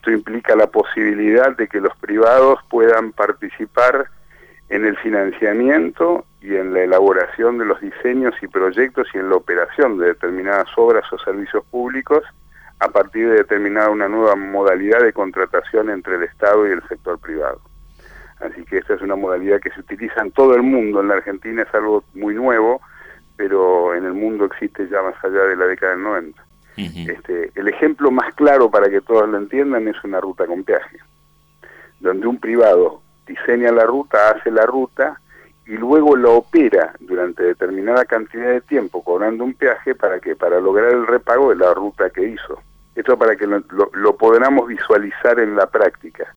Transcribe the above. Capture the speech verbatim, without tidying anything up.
Esto implica la posibilidad de que los privados puedan participar en el financiamiento y en la elaboración de los diseños y proyectos y en la operación de determinadas obras o servicios públicos a partir de determinar una nueva modalidad de contratación entre el Estado y el sector privado. Así que esta es una modalidad que se utiliza en todo el mundo. En la Argentina es algo muy nuevo, pero en el mundo existe ya más allá de la década del noventa. Uh-huh. Este, el ejemplo más claro para que todos lo entiendan es una ruta con peaje, donde un privado diseña la ruta, hace la ruta y luego la opera durante determinada cantidad de tiempo cobrando un peaje para que para lograr el repago de la ruta que hizo. Esto para que lo, lo, lo podamos visualizar en la práctica.